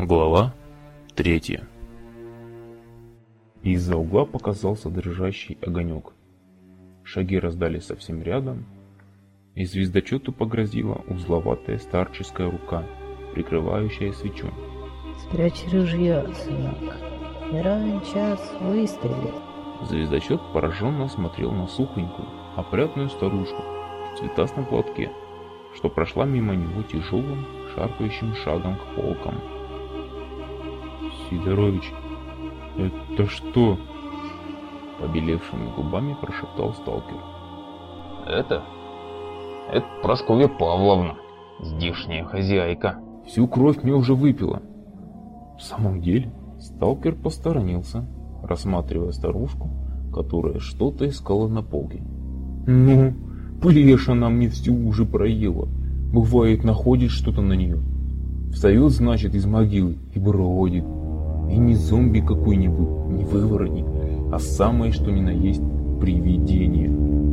Глава 3. Из-за угла показался дрожащий огонек. Шаги раздались совсем рядом, и звездочету погрозила узловатая старческая рука, прикрывающая свечу. «Спрячь ружье, сынок, не равен час выстрелить». Звездочет пораженно смотрел на сухонькую, опрятную старушку в цветастом платке, что прошла мимо него тяжелым, шаркающим шагом к полкам. «Сидорович, это что?» — побелевшими губами прошептал сталкер. Это Прасковья Павловна, здешняя хозяйка. Всю кровь мне уже выпила. В самом деле, сталкер посторонился, рассматривая старушку, которая что-то искала на полке. «Ну, плешь она мне всю уже проела. Бывает, находит что-то на нее. Встает, значит, из могилы и бродит. И не зомби какой-нибудь, не выворотник, а самое что ни на есть привидение.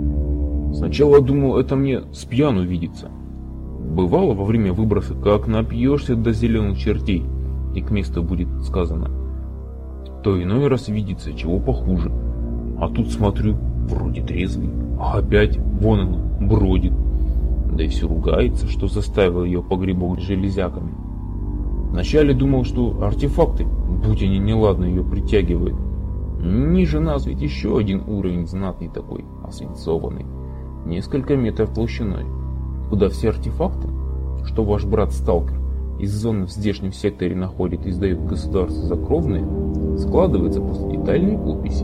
Сначала думал, это мне с пьяну видится. Бывало во время выброса, как напьешься до зеленых чертей, и к месту будет сказано, то иной раз видится чего похуже. А тут смотрю, вроде трезвый, а опять вон она бродит. Да и все ругается, что заставил ее погребок с железяками. Вначале думал, что артефакты, будь они неладно, ее притягивают. Ниже нас ведь еще один уровень знатный такой, освинцованный, несколько метров толщиной, куда все артефакты, что ваш брат-сталкер из зоны в здешнем секторе находит и сдает государству за кровные, складываются после детальной описи.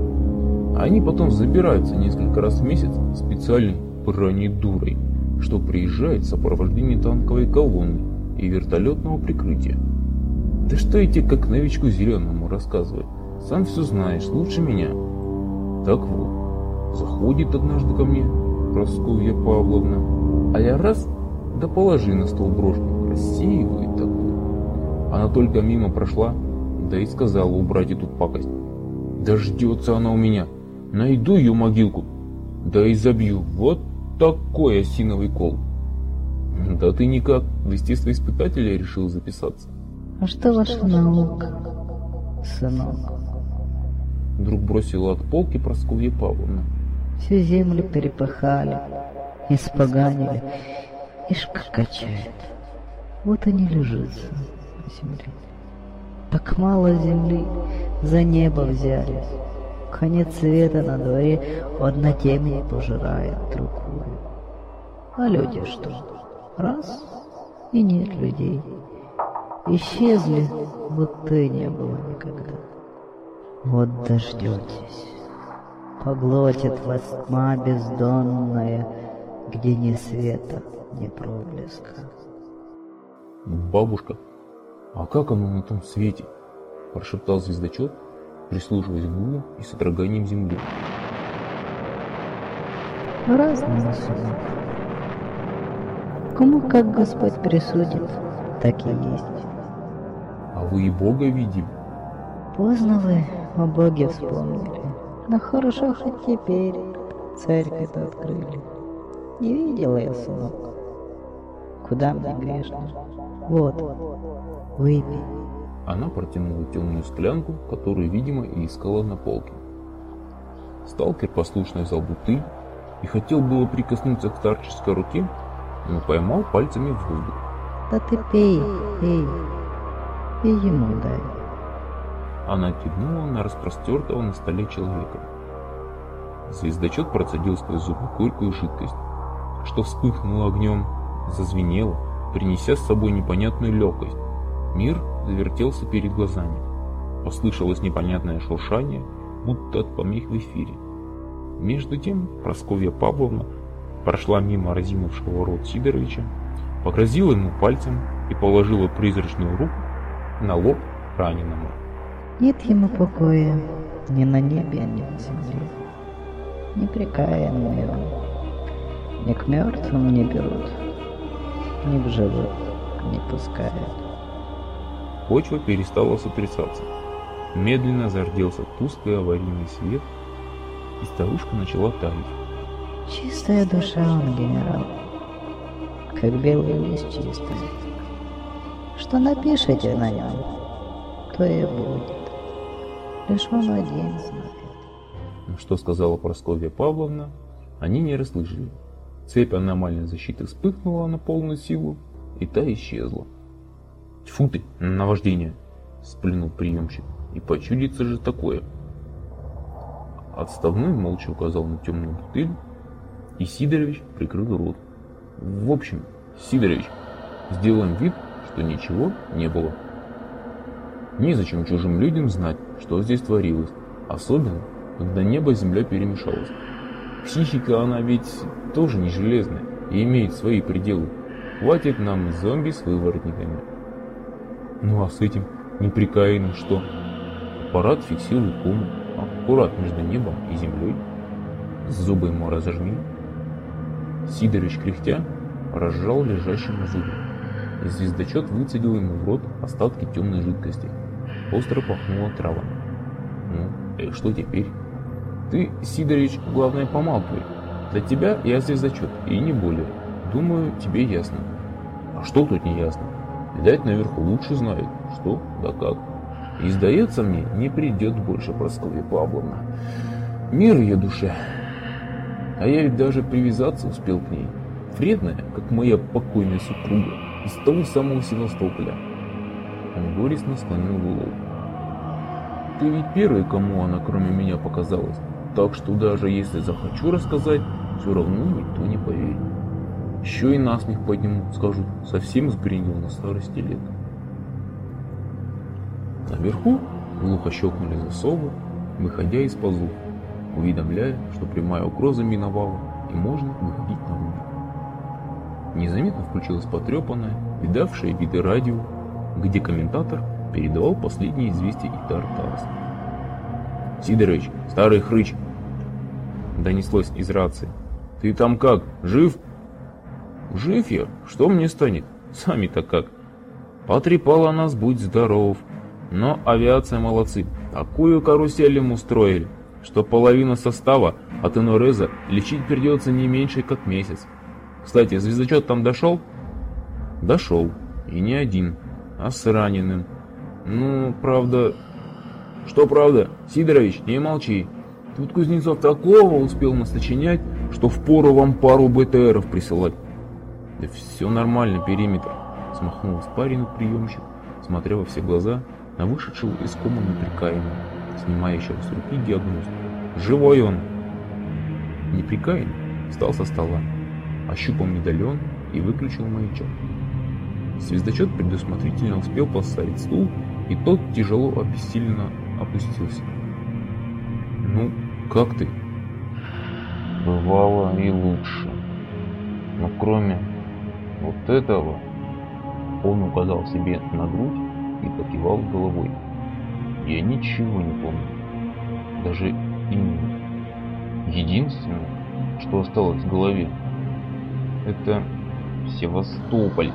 Они потом забираются несколько раз в месяц специальной бронедурой, что приезжает в сопровождении танковой колонны и вертолетного прикрытия. Да что эти как новичку зеленому рассказывать, сам все знаешь лучше меня. Так вот, заходит однажды ко мне Прасковья Павловна, а я раз, да положи на стол брошку, рассеивает такую. Она только мимо прошла, да и сказала убрать эту пакость. Дождется она у меня, найду ее могилку, да и забью, вот такой осиновый кол. Да ты никак, в естествоиспытателя решил записаться. А что ваша наука, сынок? Вдруг бросила от полки Прасковья Павловна. Всю землю перепахали, испоганили, ишь как качает. Вот и не лежится на земле. Так мало земли за небо взялись. Конец света на дворе, одна темень пожирает другую. А люди что? Раз — и нет людей. Исчезли, будто и не было никогда. Вот дождетесь. Поглотит вас тьма бездонная, где ни света, ни проблеска. «Бабушка, а как оно на том свете?» – прошептал звездочет, прислушиваясь к гулу и содроганием земли. Разные, сынок. Кому как Господь присудит, так и есть. А вы и Бога видели? Поздно вы о Боге вспомнили. Но хорошо хоть теперь церковь-то открыли. Не видела я, сынок. Куда мне грешно? Вот, выпей. Она протянула темную склянку, которую, видимо, и искала на полке. Сталкер послушно взял бутыль и хотел было прикоснуться к старческой руке, но поймал пальцами в воздух. Да ты пей, пей, и ему дай. Она кивнула на распростертого на столе человека. Звездочет процедил сквозь зубы горькую жидкость, что вспыхнуло огнем, зазвенело, принеся с собой непонятную легкость. Мир завертелся перед глазами. Послышалось непонятное шуршание, будто от помех в эфире. Между тем Прасковья Павловна прошла мимо разинувшего рот Сидоровича, погрозила ему пальцем и положила призрачную руку на лоб раненому. Нет ему покоя ни на небе, ни на земле. Непрекаянный он. Ни к мертвым не берут, ни к живым не пускают. Почва перестала сотрясаться. Медленно зарделся тусклый аварийный свет, и старушка начала таять. Чистая душа он, генерал, как белый лист чистый. что напишите на нем, то и будет. Лишь он один знает. Что сказала Прасковья Павловна, они не расслышали. Цепь аномальной защиты вспыхнула на полную силу, и та исчезла. «Тьфу ты, наваждение!» — сплюнул приемщик. «И почудится же такое!» Отставной молча указал на темную бутыль, и Сидорович прикрыл рот. «В общем, Сидорович, сделаем вид, что ничего не было. Незачем чужим людям знать, что здесь творилось, особенно, когда небо и земля перемешалось. Психика, она ведь тоже не железная и имеет свои пределы. Хватит нам зомби с выворотниками». «Ну а с этим неприкаянным что?» «Аппарат фиксирует кому, аккурат между небом и землей. Зубы ему разожми». Сидорович, кряхтя, разжал лежащему зубы, и звездочет выцедил ему в рот остатки темной жидкости. Остро пахнуло травами. «Ну, и что теперь?» «Ты, Сидорович, главное, помалкивай. Для тебя я звездочет, и не более. Думаю, тебе ясно». «А что тут не ясно? Видать, наверху лучше знают, что да как. И, сдается мне, не придет больше Прасковья Павловна. Мир ее душе. А я ведь даже привязаться успел к ней. Вредная, как моя покойная супруга, из того самого Севастополя». Он горестно склонил голову. «Ты ведь первый, кому она кроме меня показалась. Так что даже если захочу рассказать, все равно никто не поверит. Еще и насмех поднимут, скажут, совсем сбрендил на старости лет». Наверху глухо щелкнули засовы, выходя из пазов, уведомляя, что прямая угроза миновала и можно выходить наружу. Незаметно включилось потрепанное, видавшее виды радио, где комментатор передавал последние известия из Тартарска. «Сидорович, старый хрыч!» — донеслось из рации. «Ты там как, жив?» «Жив я? Что мне станет? Сами-то как? Потрепала нас, будь здоров. Но авиация молодцы. Такую карусель им устроили, что половину состава от инореза лечить придется не меньше, как месяц. Кстати, звездочет там дошел?» «Дошел. И не один, а с раненым. Ну, правда...» «Что правда? Сидорович, не молчи. Тут Кузнецов такого успел насочинять, что впору вам пару БТРов присылать». «Да все нормально, периметр», — смахнул испарину приемщик, смотря во все глаза на вышедшего из комы неприкаянного, снимающего с руки диагностику. «Живой он!» Неприкаянный встал со стола, ощупал медальон и выключил маячок. Звездочет предусмотрительно успел поставить стул, и тот тяжело обессиленно опустился. «Ну, как ты?» «Бывало и лучше. Но кроме вот этого...» Он указал себе на грудь и покивал головой. «Я ничего не помню. Даже имени. Единственное, что осталось в голове, это Севастополь.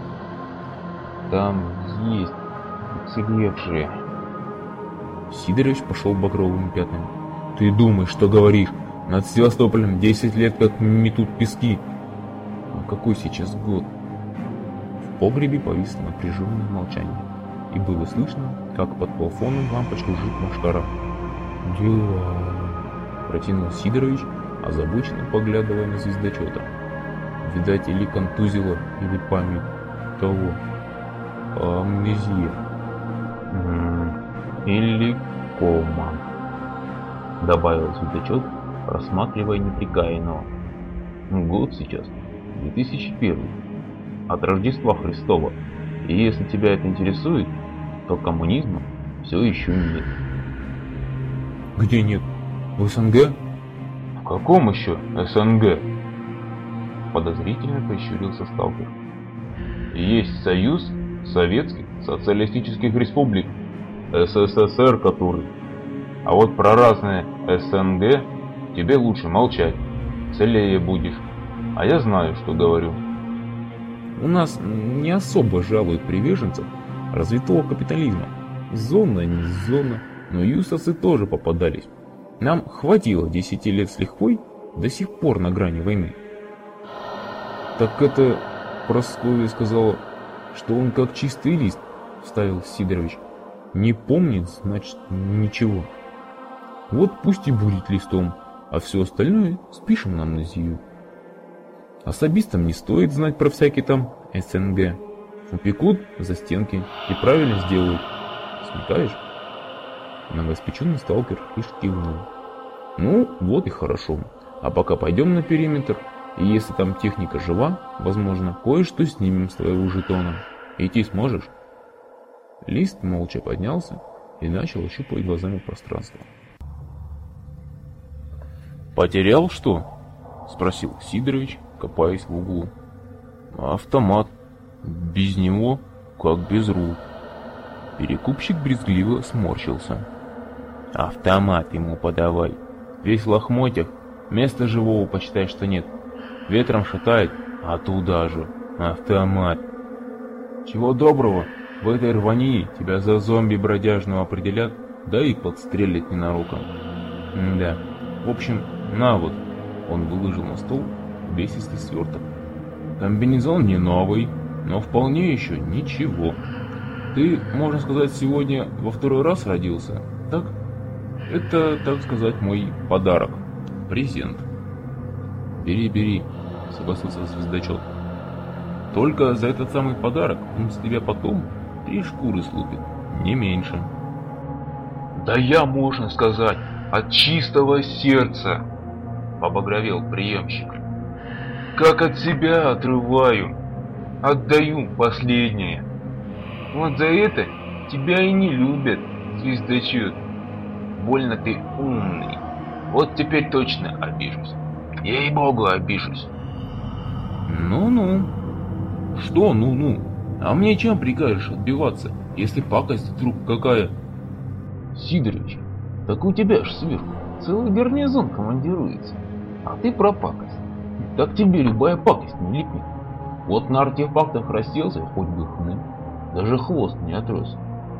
Там есть уцелевшие». Сидорович пошел багровыми пятнами. «Ты думаешь, что говоришь? Над Севастополем 10 лет как метут пески. А какой сейчас год?» В погребе повисло напряженное молчание, и было слышно, как под плафоном лампочки жжет машкара. «Дела...» — протянул Сидорович, озабоченно поглядывая на звездочета. «Видать, или контузило, или память того. Амнезия. Или кома», — добавил звездочет, рассматривая неприкаянного. «Год сейчас 2001, от Рождества Христова, и если тебя это интересует, то коммунизма все еще нет». «Где нет? В СНГ?» «В каком еще СНГ?» Подозрительно прищурился сталкер. «Есть Союз Советских Социалистических Республик, СССР который. А вот про разные СНГ тебе лучше молчать, целее будешь. А я знаю, что говорю». «У нас не особо жалуют приверженцев развитого капитализма. Зона не зона, но юсосы тоже попадались. Нам хватило 10 лет с лихвой, до сих пор на грани войны». «Так это...» — Прасковья сказала, что он как чистый лист, вставил Сидорович. Не помнит, значит ничего. Вот пусть и будет листом, а все остальное спишем на амнезию. Особистам не стоит знать про всякие там СНГ. Упекут за стенки и правильно сделают. Смекаешь? Новоиспеченный сталкер лишь кивнул. Ну, вот и хорошо. А пока пойдем на периметр, и если там техника жива, возможно, кое-что снимем с твоего жетона. Идти сможешь? Лист молча поднялся и начал ощупывать глазами пространство. «Потерял что?» — спросил Сидорович, копаясь в углу. «Автомат. Без него, как без рук». Перекупщик брезгливо сморщился. «Автомат ему подавай. Весь в лохмотьях, места живого почитай, что нет. Ветром шатает, а туда же. Автомат. Чего доброго, в этой рвании тебя за зомби бродяжного определят, да и подстрелят ненароком. Да, в общем, на вот». Он выложил на стол увесистый сверток. «Комбинезон не новый, но вполне еще ничего. Ты, можно сказать, сегодня во второй раз родился, так? Это, так сказать, мой подарок. Презент». «Бери, бери», — согласился звездочет. «Только за этот самый подарок он с тебя потом 3 шкуры слупит, не меньше». «Да я, можно сказать, от чистого сердца!» — побагровел приемщик. «Как от себя отрываю, отдаю последнее. Вот за это тебя и не любят, звездочет. Больно ты умный. Вот теперь точно обижусь. Ей-богу, обижусь». «Ну-ну». «Что ну-ну? А мне чем прикажешь отбиваться, если пакость вдруг какая?» «Сидорович, так у тебя ж сверху целый гарнизон командируется, а ты про пакость. Так тебе любая пакость не липнет. Вот на артефактах расселся, хоть бы хны, даже хвост не отрос».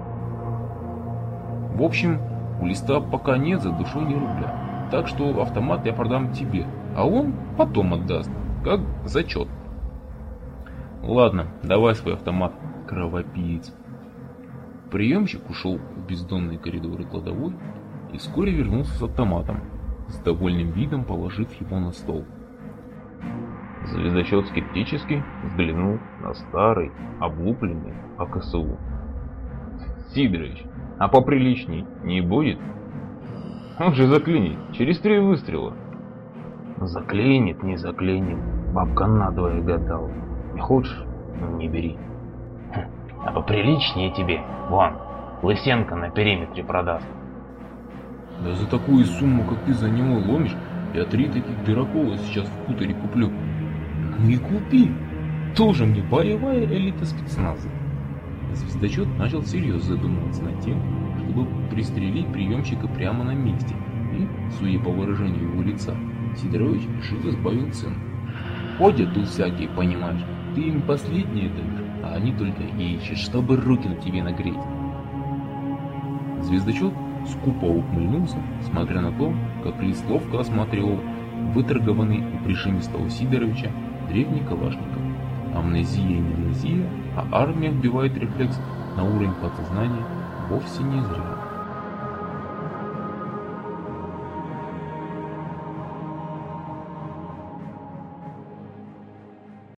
«В общем, у листа пока нет за душой ни рубля, так что автомат я продам тебе, а он потом отдаст, как зачет». «Ладно, давай свой автомат, кровопиец». Приемщик ушел в бездонные коридоры кладовой и вскоре вернулся с автоматом, с довольным видом положив его на стол. Звездочет скептически взглянул на старый, облупленный АКСУ. «Сидорович, а поприличней не будет? Он же заклинит через 3 выстрела». «Заклинит, не заклинит, бабка надвое гадала. Не хочешь? Не бери. А поприличнее тебе, вон, Лысенко на периметре продаст». «Да за такую сумму, как ты за него ломишь, я 3 таких дырокола сейчас в хуторе куплю». «Ну и купи! Тоже мне боевая элита спецназа». Звездочет начал всерьез задумываться над тем, чтобы пристрелить приемщика прямо на месте. И, судя по выражению его лица, Сидорович живо сбавил цену. «Ходят тут всякие, понимаешь, ты им последнее даешь, а они только ищут, чтобы руки на тебе нагреть». Звездочет скупо ухмыльнулся, смотря на то, как Лист ловко осматривал выторгованный у прижимистого Сидоровича древний калашников. Амнезия не амнезия, а армия вбивает рефлекс на уровень подсознания вовсе не зря.